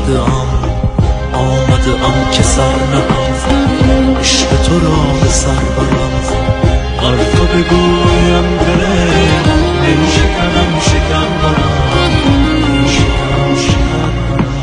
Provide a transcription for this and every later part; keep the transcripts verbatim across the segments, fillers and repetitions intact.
آمده ام آمده ام که سر نهم، عشق تو را به سر برم. هر تو بگویم دل نیشکنم شکن برم، نیشکنم شکن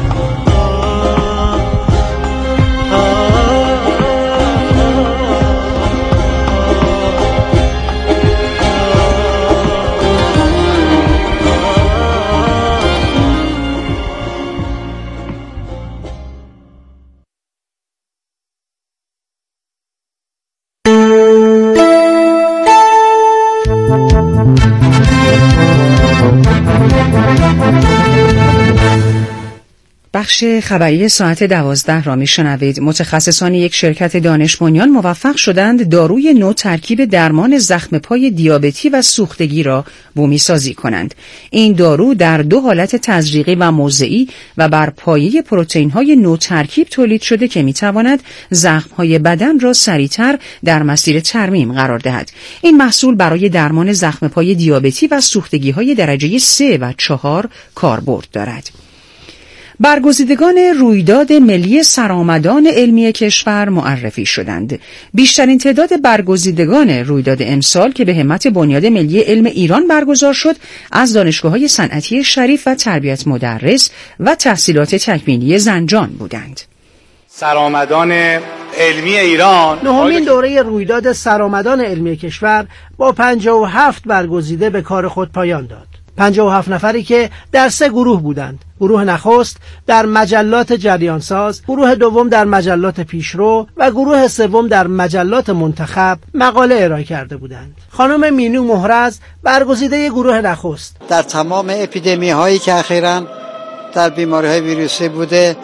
بخش خبری ساعت دوازده را میشنوید. متخصصان یک شرکت دانش بنیان موفق شدند داروی نو ترکیب درمان زخم پای دیابتی و سوختگی را بومی سازی کنند. این دارو در دو حالت تزریقی و موضعی و بر پایه پروتئین های نو ترکیب تولید شده که میتواند زخم های بدن را سریعتر در مسیر ترمیم قرار دهد. این محصول برای درمان زخم پای دیابتی و سوختگی های درجه سه و چهار کاربرد دارد. برگزیدگان رویداد ملی سرآمدان علمی کشور معرفی شدند. بیشترین تعداد برگزیدگان رویداد امسال که به همت بنیاد ملی علم ایران برگزار شد از دانشگاه‌های صنعتی شریف و تربیت مدرس و تحصیلات تکمیلی زنجان بودند. سرآمدان علمی ایران نهمین دوره رویداد سرآمدان علمی کشور با پنجاه و هفت برگزیده به کار خود پایان داد. پنجاه و هفت نفری که در سه گروه بودند. گروه نخست در مجلات جریانساز، گروه دوم در مجلات پیشرو و گروه سوم در مجلات منتخب مقاله ارائه کرده بودند. خانم مینو مهرز برگزیده گروه نخست در تمام اپیدمی هایی که اخیراً در بیماری های ویروسی بوده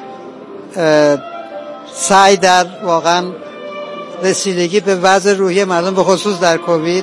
سعی در واقعا رسیدگی به وضع روحی مردم به خصوص در کووید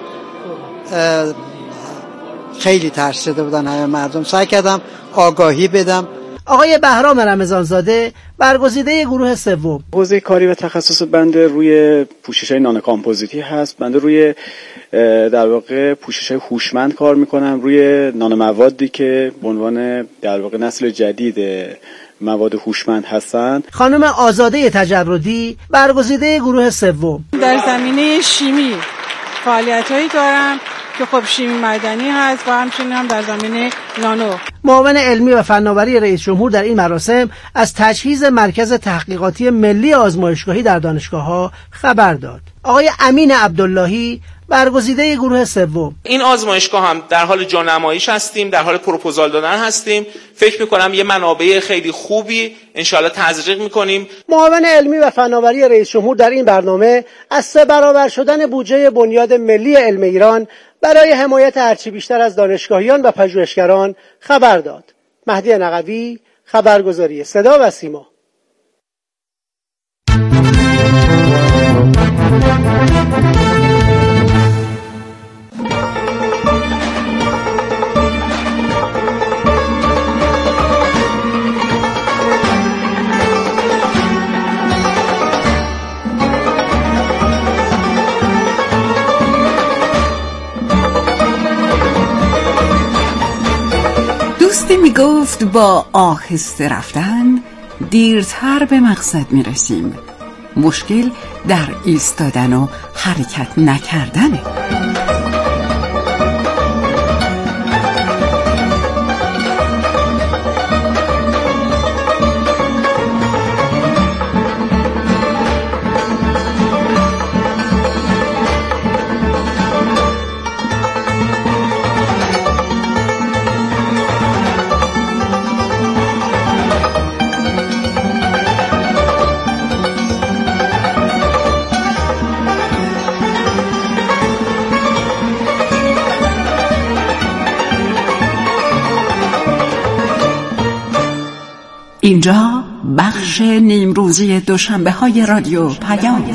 خیلی ترسیده بودن همه مردم. سعی کردم آگاهی بدم. آقای بهرام رمضانزاده برگزیده گروه سوم. حوزه کاری و تخصص بنده روی پوشش‌های نانو کامپوزیتی هست. بنده روی در واقع پوشش‌های هوشمند کار میکنم، روی نانو موادی که به عنوان در واقع نسل جدید مواد هوشمند هستند. خانم آزاده تجردی برگزیده گروه سوم. در زمینه شیمی فعالیتایی دارم که خب شیمی معدنی هست و همچنین هم در زمینه نانو. معاون علمی و فناوری رئیس جمهور در این مراسم از تجهیز مرکز تحقیقاتی ملی آزمایشگاهی در دانشگاه‌ها خبر داد. آقای امین عبداللهی برگزیده گروه سوم. این آزمایشگاه هم در حال جانمایش هستیم، در حال پروپوزال دادن هستیم. فکر میکنم یه منابع خیلی خوبی انشالله تزریق میکنیم. معاون علمی و فناوری رئیس جمهور در این برنامه از سه برابر شدن بودجه بنیاد ملی علم ایران برای حمایت هرچی بیشتر از دانشگاهیان و پژوهشگران خبر داد. مهدی نقوی، خبرگزاری صدا و سیما. دوستی می گفت با آهسته رفتن دیرتر به مقصد می رسیم. مشکل در ایستادن و حرکت نکردنه. اینجا بخش نیمروزی دوشنبه های رادیو پیام.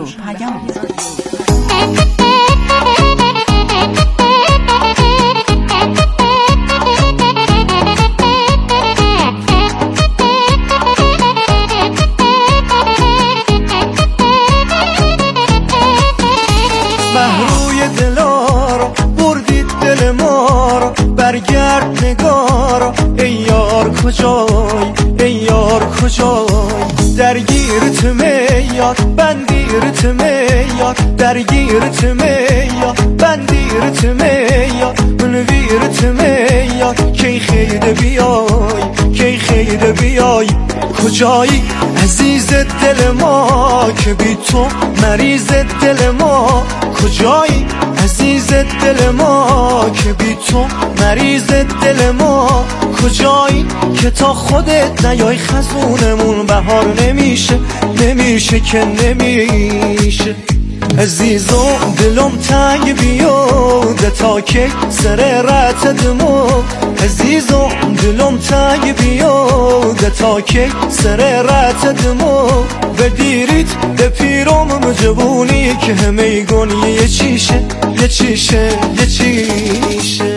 محروی دلار بردید دل ما، برگرد نگار ای یار کجای ای یار کجایی درگیرت میاد بندیرت میاد درگیرت میاد بندیرت میاد منویرت میاد کی خیده بیای کی خیده بیای کجایی عزیز دل ما که بی تو مریض دل ما کجایی عزیز دل ما که بی تو مریض دل ما کجایی که تا خودت نیای خزونمون بهار نمیشه نمیشه که نمیشه عزیزم دلم تنگ بیاده تا که سر رت دمو عزیزم دلم تنگ بیاده تا که سر رت دمو بدیریت به پیرم مجبونی که همه گونی یه چیشه یه چیشه یه چیشه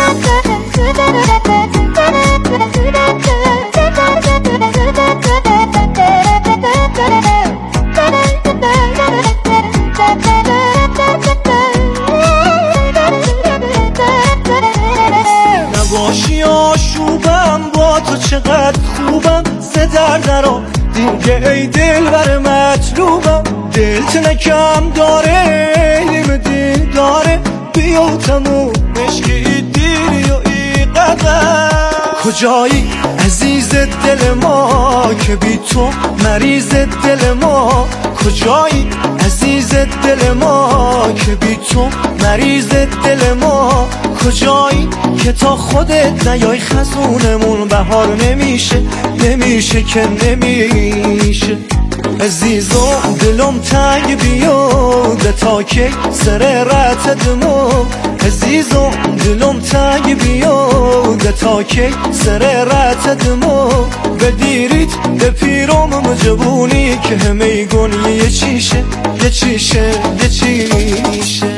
نباشی آشوبم با تو چقدر خوبم سه در درا دیگه ای دل بر مطلوبم دلت نکم داره نیم دل داره بیا تموم مشکی دیری و ای قدر کجایی عزیز دل ما که بی تو مریض دل ما کجایی عزیز دل ما که بی تو مریض دل ما کجایی که تا خودت نیای خزونمون بهار نمیشه نمیشه که نمیشه عزیزم دلم تنگ بیاده تا که سر رت دمو عزیزم دلم تنگ بیاده تا که سر رت دمو بدیریت به پیرم مجبونی که همه گونی یه چیشه یه چیشه یه چیشه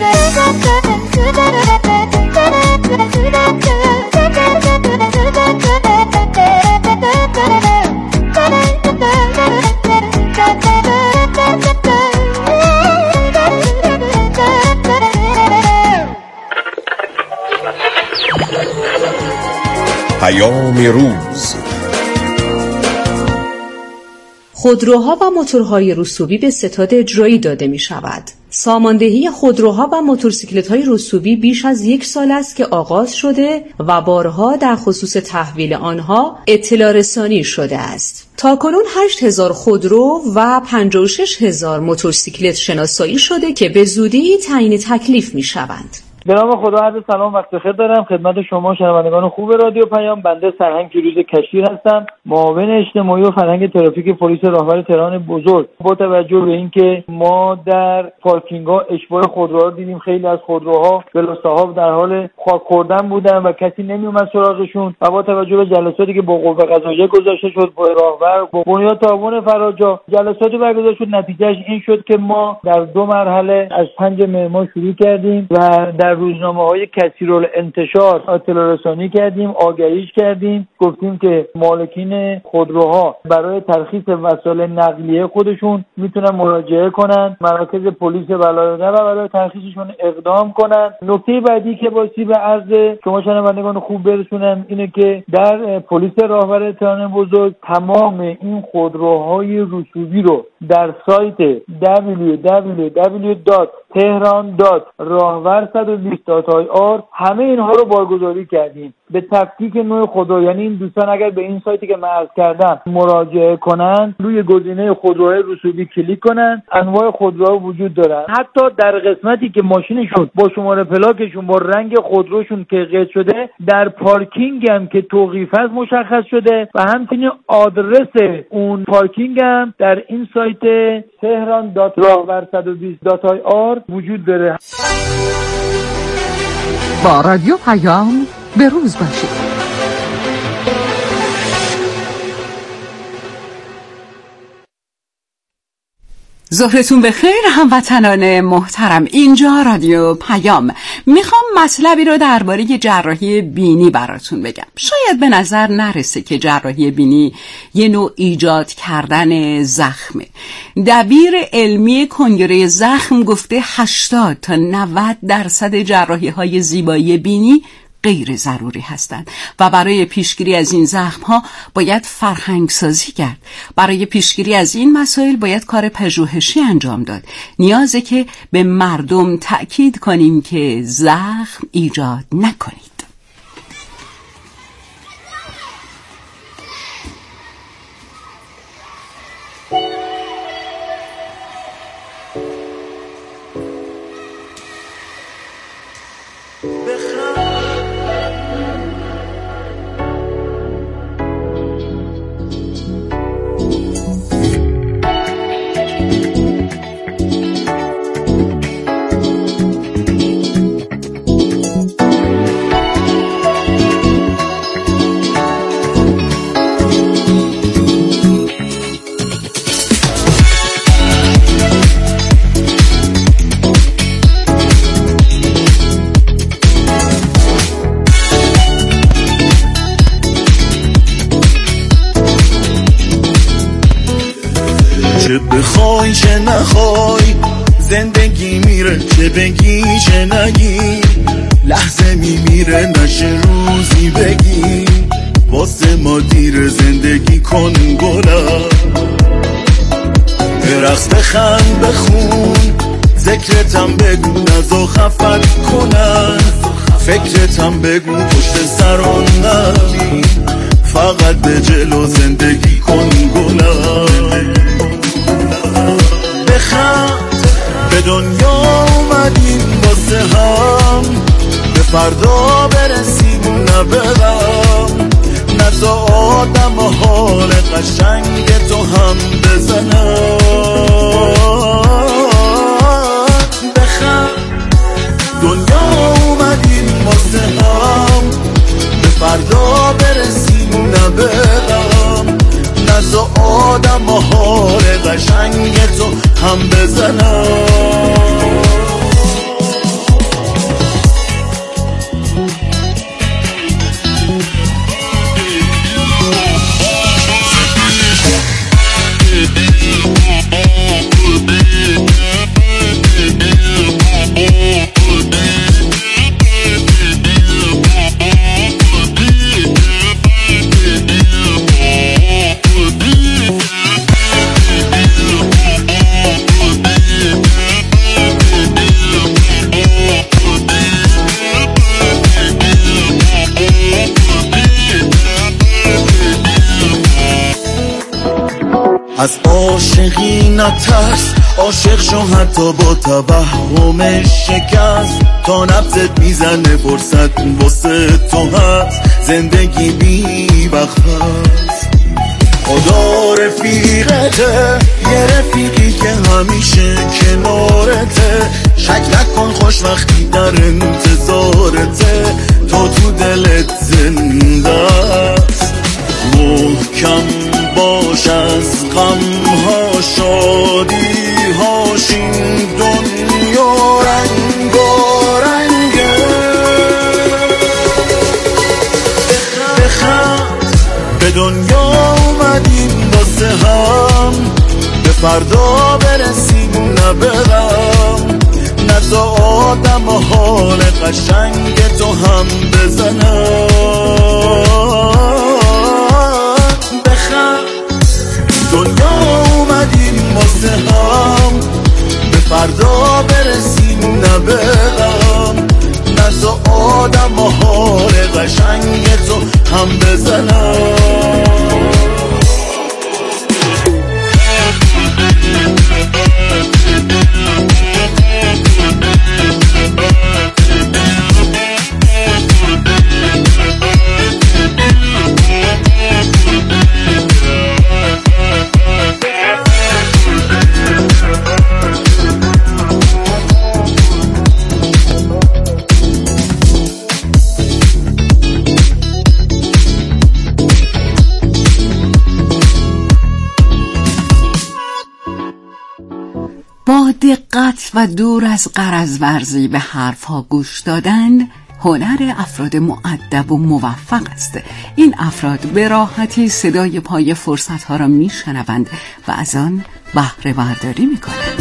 پیام روز. خودروها و موتورهای رسوبی به ستاد اجرایی داده می شود. ساماندهی خودروها و موتورسیکلت‌های رسوبی بیش از یک سال است که آغاز شده و بارها در خصوص تحویل آنها اطلاع رسانی شده است. تاکنون هشت هزار خودرو و پنجاه و شش هزار موتورسیکلت شناسایی شده که به زودی تعیین تکلیف می شوند. به نام خدا عرض سلام وقت بخیر دارم خدمت شما شنوندگان خوب رادیو پیام. بنده سرهنگ فیروز کشیر هستم، معاون اجتماعی و فرهنگ ترافیک پلیس راهور تهران بزرگ. با توجه به اینکه ما در پارکینگ‌ها اشباع خودروها دیدیم، خیلی از خودروها بلاصاحب در حال خاک خوردن بودن و کسی نمیومد سراغشون و با توجه به جلساتی که با قوه قضاییه گذاشته شد با راهور با بنیاد تعاون فراجا جلساتی برگزار شد، نتیجهش این شد که ما در دو مرحله از پنج مهر ماه شروع کردیم و در روزنامه‌های کثیرالانتشار اطلاع رسانی کردیم، آگهیش کردیم، گفتیم که مالکین خودروها برای ترخیص وسایل نقلیه خودشون میتونن مراجعه کنن مراکز پلیس ولایت و برای ترخیصشون اقدام کنن. نکته بعدی که باعثی به عرض شما شنوندگان خوب برسونم اینه که در پلیس راهور تهران بزرگ تمام این خودروهای رسوبی رو در سایت دبلیو دبلیو دبلیو دات تهران دات راهور صد و بیست دات آی آر همه اینها رو بارگذاری کردیم به تفکیک نوع خودرو. یعنی این دوستان اگر به این سایتی که من عرض کردم مراجعه کنن، روی گزینه خودروهای رسوبی کلیک کنن، انواع خودروها وجود دارن. حتی در قسمتی که ماشینشون با شماره پلاکشون با رنگ خودروشون که قید شده در پارکینگ هم که توقیف هست مشخص شده و همچنین آدرس اون پارکینگ هم در این سایت تهران دات راهور صد و بیست دات آی آر وجود داره. با رادیو پیام به روز باشید. ظهرتون بخیر هموطنان محترم، اینجا رادیو پیام. میخوام مطلبی رو درباره جراحی بینی براتون بگم. شاید به نظر نرسه که جراحی بینی یه نوع ایجاد کردن زخمه. دبیر علمی کنگره زخم گفته هشتاد تا نود درصد جراحی های زیبایی بینی غیر ضروری هستند و برای پیشگیری از این زخم‌ها باید فرهنگ سازی کرد. برای پیشگیری از این مسائل باید کار پژوهشی انجام داد. نیازه که به مردم تأکید کنیم که زخم ایجاد نکنید. چه بخوای چه نخوای زندگی میره، چه بگی چه نگی لحظه میمیره، نشه روزی بگی واسه ما دیر زندگی کن گلم. برقص بخند بخون ذکرتم بگو نزا خفت کنن، فکرتم بگو پشت سران نبین، فقط به جلو زندگی کن گلم. بخند به دنیا اومدیم واسه هم، به فردا برسیم و نبرم، نزا آدم و حال قشنگ تو هم بزنم. بخند دنیا اومدیم واسه هم، به فردا برسیم و نبرم، نزا آدم و حال قشنگ تو هم بزنم. از عاشقی نترس، عاشق شو حتی با توهم شکست، تا نبضت میزنه فرصت واسه تو هست، زندگی بی وقت هست. خدا رفیقته، یه رفیقی که همیشه کنارته، شک نکن خوش وقتی در انتظارته، تو تو دلت زنده است. محکم باش از غم ها شادی هاش، این دنیا رنگارنگه. بخند به دنیا اومدیم واسه هم، به فردا برسیم و نبرم، نزا آدم و حال قشنگ تو هم بزنم. دنیا اومدیم واسه هم، به فردا برسیم و نبرم، نزا آدم و حال قشنگ تو هم بزنم. با دقت و دور از غرض ورزی به حرفها گوش دادن هنر افراد مؤدب و موفق است. این افراد به راحتی صدای پای فرصتها را میشنوند و از آن بهره برداری میکنند.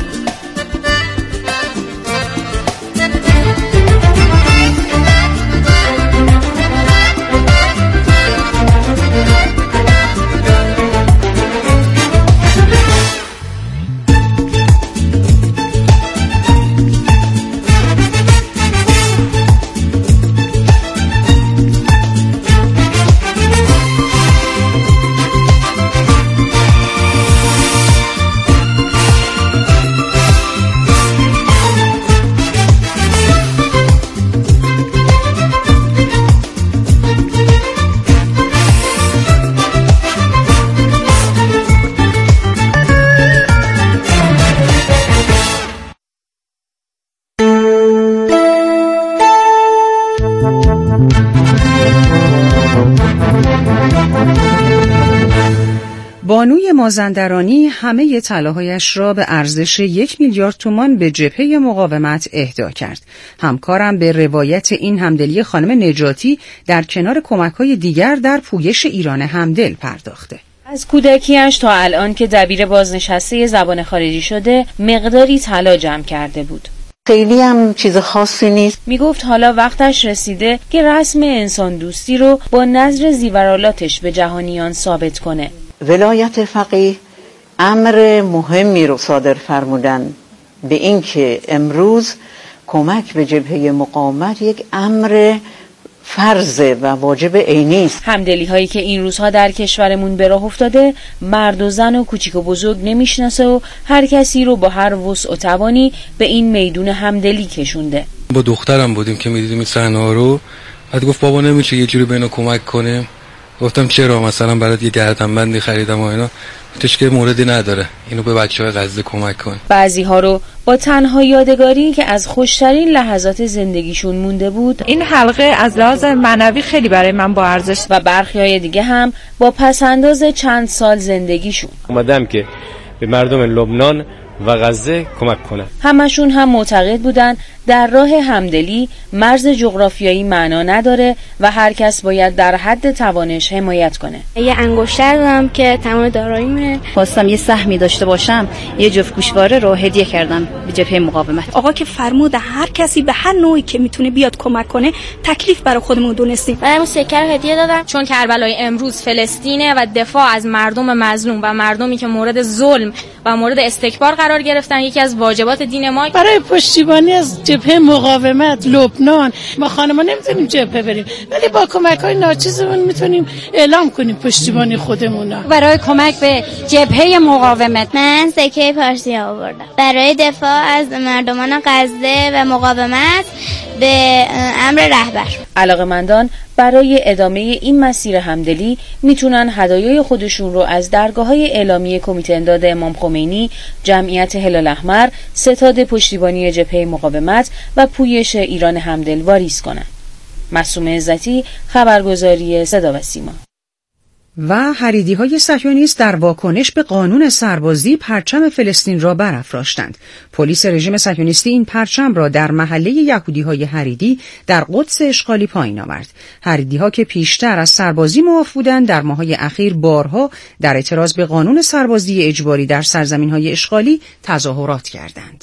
بانوی مازندرانی همه طلاهایش را به ارزش یک میلیارد تومان به جبهه مقاومت اهدا کرد. همکارم به روایت این همدلی خانم نجاتی در کنار کمک‌های دیگر در پویش ایران همدل پرداخته. از کودکیش تا الان که دبیر بازنشسته زبان خارجی شده مقداری طلا جمع کرده بود. خیلی هم چیز خاصی نیست. میگفت حالا وقتش رسیده که رسم انسان دوستی رو با نظر زیورالاتش به جهانیان ثابت کنه. ولایت فقیه امر مهمی رو صادر فرمودن به این که امروز کمک به جبهه مقاومت یک امر فرضه و واجب عینی است. همدلی هایی که این روزها در کشورمون به راه افتاده مرد و زن و کوچیک و بزرگ نمیشناسه و هر کسی رو با هر وسع و توانی به این میدون همدلی کشونده. با دخترم بودیم که میدیدیم این صحنه‌ها رو، بعد گفت بابا نمیشه یه جوری به اینا کمک کنیم؟ گفتم چرا؟ مثلا برات یه گردنبندی خریدم و اینا. گفتش که موردی نداره، اینو به بچه‌های غزه کمک کن. بعضی ها رو با تنها یادگاری که از خوشترین لحظات زندگیشون مونده بود این حلقه از لحاظ معنوی خیلی برای من با ارزش، و برخی های دیگه هم با پسنداز چند سال زندگیشون اومدم که به مردم لبنان و غزه کمک کنن. همشون هم معتقد بودن در راه همدلی مرز جغرافیایی معنا نداره و هر کس باید در حد توانش حمایت کنه. یه انگشتر دارم که تمام داراییمه. خواستم یه سهمی داشته باشم، یه جفت گوشواره رو هدیه کردم به جبهه مقاومت. آقا که فرمود هر کسی به هر نوعی که میتونه بیاد کمک کنه، تکلیف برای خودمون دونستیم. منم سکر هدیه دادم چون کربلای امروز فلسطینه و دفاع از مردم مظلوم و مردمی که مورد ظلم و مورد استکبار قرار گرفتن یکی از واجبات دین ما. برای پشتیبانی از جبهه مقاومت لبنان ما خانما نمیتونیم جبهه بریم، ولی با کمک‌های ناچیزمون میتونیم اعلام کنیم پشتیبانی خودمون. برای کمک به جبهه مقاومت من سکه پارسی آوردم برای دفاع از مردمان غزه و مقاومت به امر رهبر. علاقه‌مندان برای ادامه این مسیر همدلی میتونن هدایای خودشون رو از درگاه‌های اعلامی کمیته امداد امام خمینی، جمعیت هلال احمر، ستاد پشتیبانی جبهه مقاومت و پویش ایران همدل واریز کنن. معصومه عزتی، خبرگزاری صدا و سیما. و حریدی‌های صهیونیست در واکنش به قانون سربازی پرچم فلسطین را برافراشتند. پلیس رژیم صهیونیستی این پرچم را در محله یهودی‌های حریدی در قدس اشغالی پایین آورد. حریدی‌ها که پیشتر از سربازی معاف بودند، در ماه‌های اخیر بارها در اعتراض به قانون سربازی اجباری در سرزمین‌های اشغالی تظاهرات کردند.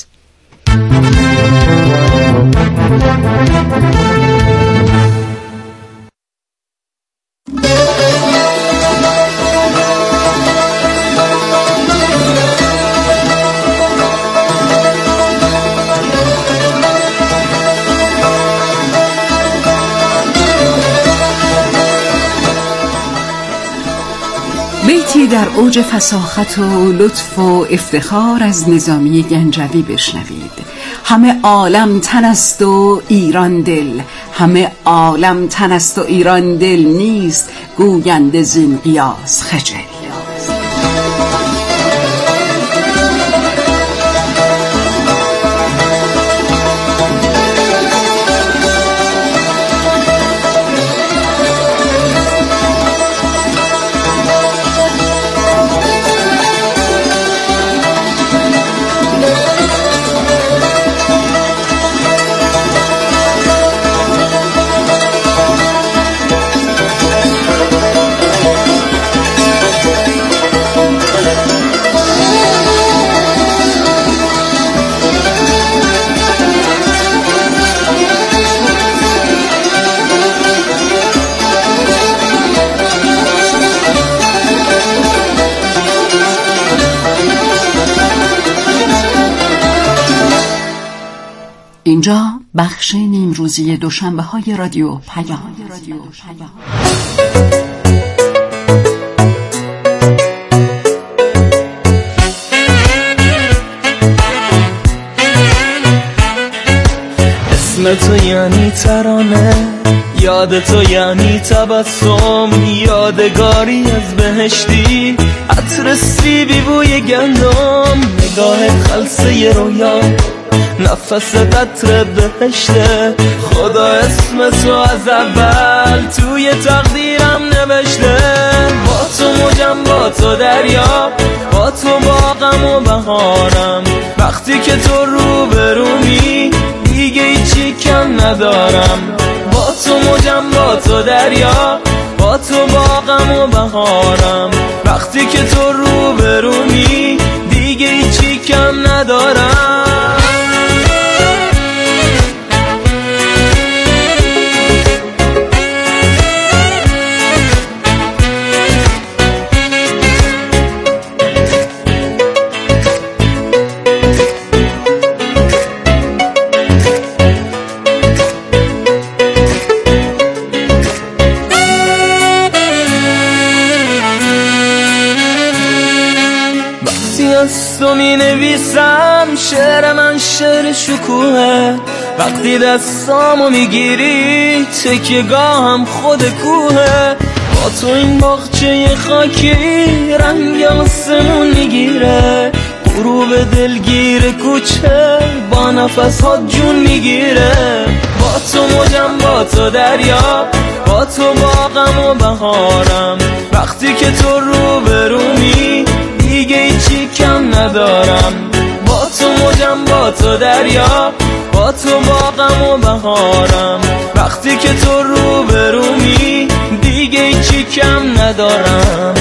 بیتی در اوج فصاحت و لطف و افتخار از نظامی گنجوی بشنوید. همه عالم تن است و ایران دل، همه عالم تن است و ایران دل نیست، گوینده زین قیاس خجل. اینجا بخش نیمروزی دوشنبه های رادیو پیام. اسم تو یعنی ترانه، یاد تو یعنی تبسم، یادگاری از بهشتی، عطر سیبی بوی گندم، نگاه خلصه رویا، نفس قطر بهشته. خدا اسم تو از اول توی تقدیرم نوشته، با تو موجم با تو دریا، با تو باغم و بهارم. وقتی که تو رو برومی دیگه هیچی کم ندارم. با تو موجم با تو دریا، با تو باغم و بهارم. وقتی که تو رو برومی دیگه هیچی کم ندارم. تو می نویسم شعر من شعر شکوهه. وقتی دستامو میگیری تکیه‌گاهم خود کوهه. با تو این باغچه خاکی رنگ آسمون میگیره. غروب دلگیر کوچه با نفس ها جون میگیره. با تو موجم با تو دریا، با تو باغم و بهارم. وقتی که تو رو برومی دیگه هیچی کم ندارم. با تو موجم با تو دریا، با تو باغم و بهارم. وقتی که تو رو برومی دیگه هیچی کم ندارم.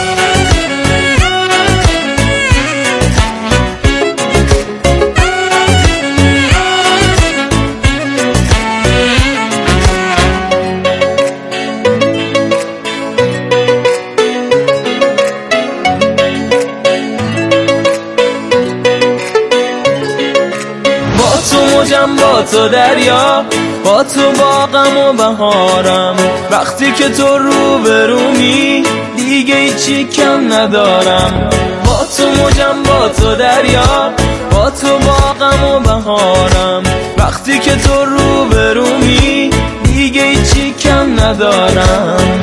با تو دریا، با تو باغم و بهارم. وقتی که تو رو برومی دیگه هیچی کم ندارم. با تو موجم با تو دریا، با تو باغم و بهارم. وقتی که تو رو برومی دیگه هیچی کم ندارم.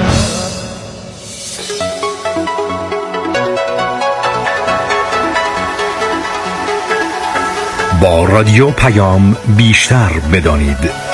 با رادیو پیام بیشتر بدانید.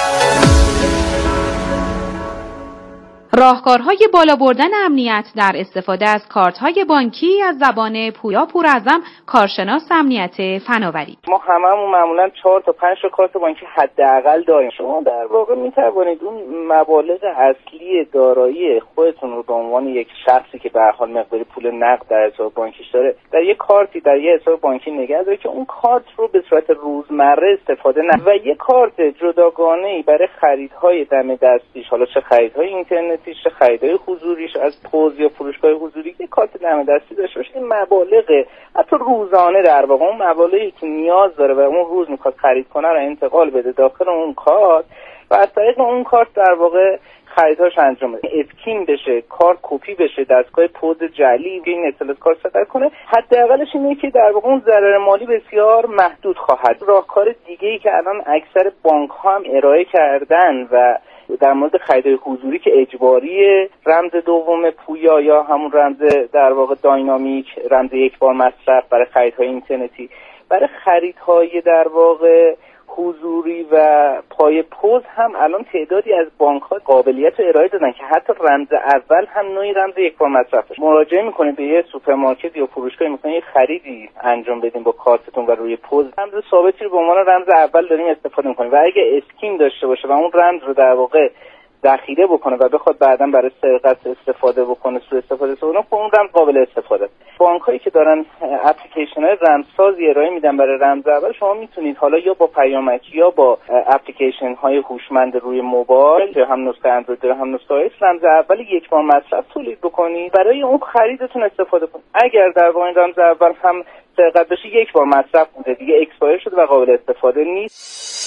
راهکارهای بالا بردن امنیت در استفاده از کارت‌های بانکی از زبان پویا پوراعظم، کارشناس امنیت فناوری. ما هممون معمولا چهار تا پنج تا کارت بانکی حداقل داریم. شما در واقع می‌توانید اون مبالغ اصلی دارایی خودتون رو به عنوان یک شخصی که به هر حال مقداری پول نقد در حساب بانکیش داره در یک کارتی در یک حساب بانکی نگه داره که اون کارت رو به صورت روزمره استفاده نه، و یک کارت جداگانه‌ای برای خریدهای دم دستیش، حالا چه خریدهای اینترنتی چه خریدهای حضوریش از پوز یا فروشگاه حضوری، که کارت دم دستی داشته باشه. این مبالغ حتی روزانه در واقع اون مبالغی که نیاز داره و اون روز میخواد خرید کنه رو انتقال بده داخل اون کارت و از طریق اون کارت در واقع خریدهاش انجام بده. اسکین بشه، کارت کپی بشه، دستگاه پوز جعلی که این اطلاعات کارت صادر کنه. حداقلش اینه که در واقع اون ضرر مالی بسیار محدود خواهد. راهکار دیگه‌ای که الان اکثر بانک‌ها هم ارائه کردن و در مورد خریدهای حضوری که اجباری رمز دوم پویا یا همون رمز در واقع داینامیک، رمز یک بار مصرف برای خریدهای اینترنتی، برای خریدهای در واقع حضوری و پای پوز هم الان تعدادی از بانک‌ها قابلیت رو ارائه دادن که حتی رمز اول هم نوعی رمز یک بار مصرفه. مراجعه می‌کنید به یه سوپرمارکت یا فروشگاه، می‌خواید یه خریدی انجام بدین با کارتتون و روی پوز رمز ثابتی رو به عنوان رمز اول داریم استفاده می‌کنیم و اگه اسکین داشته باشه و اون رمز رو در واقع ذخیره بکنه و بخواد بعداً برای سرقت استفاده بکنه، سوء استفاده بکنه، خب اون رمز قابل استفاده است. بانک‌هایی که دارن اپلیکیشن‌های رمزسازی ارائه میدن برای رمز اول، شما میتونید حالا یا با پیامک یا با اپلیکیشن‌های هوشمند روی موبایل، هم نسخه اندروید هم نسخه آی اس، رمز اول یک بار مصرف تولید بکنید برای اون خریدتون استفاده کنید. اگر در واقع این رمز اول هم سرقت بشه، یک بار مصرف بوده دیگه، اکسپایر شده و قابل استفاده نیست.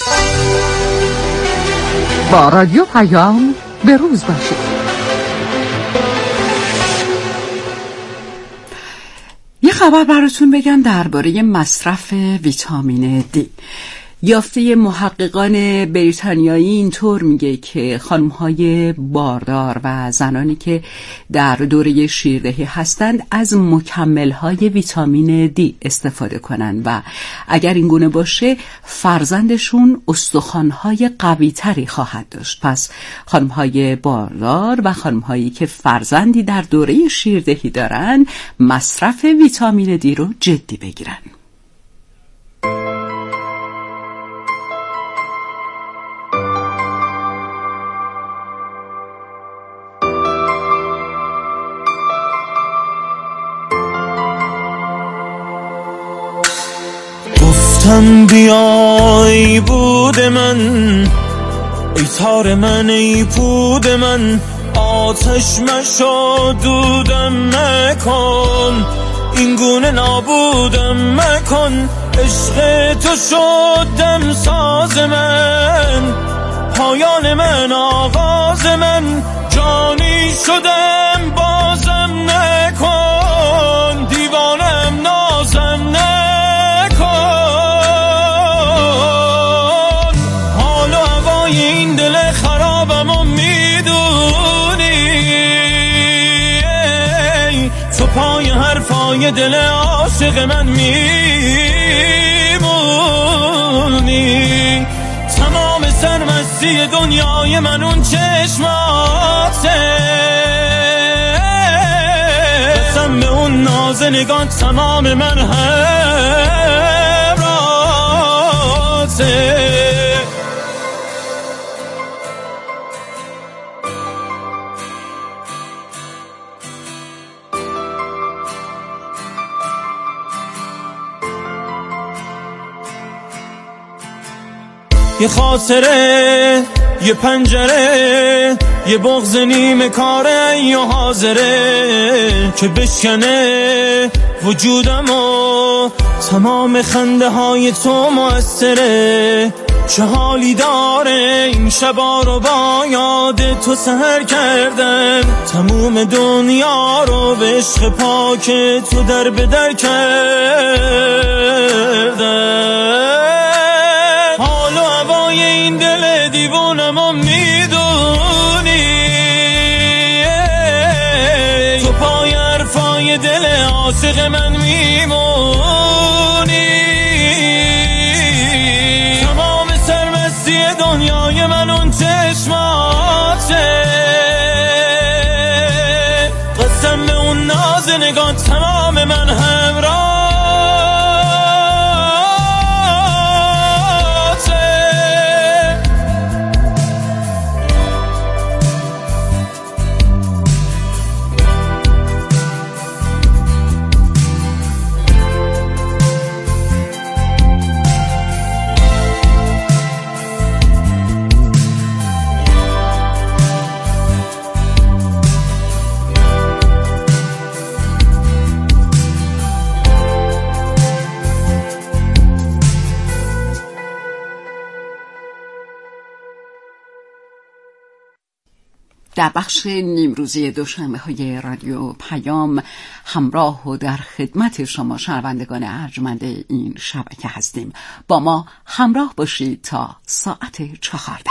با رادیو پیام به روز باشید. یه خبر براتون بگم درباره مصرف ویتامین دی. یافته محققان بریتانیایی اینطور میگه که خانم‌های باردار و زنانی که در دوره شیردهی هستند از مکمل‌های ویتامین دی استفاده کنند و اگر این گونه باشه فرزندشون استخوان‌های قوی‌تری خواهد داشت. پس خانم‌های باردار و خانم‌هایی که فرزندی در دوره شیردهی دارن مصرف ویتامین دی رو جدی بگیرن. گفتم بیای بود من، ای تار من ای پود من، آتش مشو دودم مکن، این گونه نابودم مکن، عشق تو شدم ساز من، پایان من آغاز من، جانی شدم بازم نکن، دیوانم نازم نکن، حال و هوای این دل خرابم و میدونی، تو پای حرفای دل عاشق من میمونی، تمام سرمستی دنیای من اون چشماته، قسم به اون ناز نگاه تمام من همراته. یه خاطره، یه پنجره، یه بغض نیمه کاره یا حاضره که بشکنه وجودم و تمام خنده های تو مؤثره، چه حالی داره این شبا رو با یاد تو سحر کردن، تموم دنیا رو به عشق پاک تو در به در کردن، حال و هوای این دل دیوونم و میدونی، تو پای حرفای دل عاشق من میمونی، تمام سرمستی دنیای من اون چشماته، قسم به اون ناز نگاه تمام من همراه. در بخش نیمروزی دوشنبه های رادیو پیام همراه و در خدمت شما شنوندگان ارجمند این شبکه هستیم. با ما همراه باشید تا ساعت چهارده.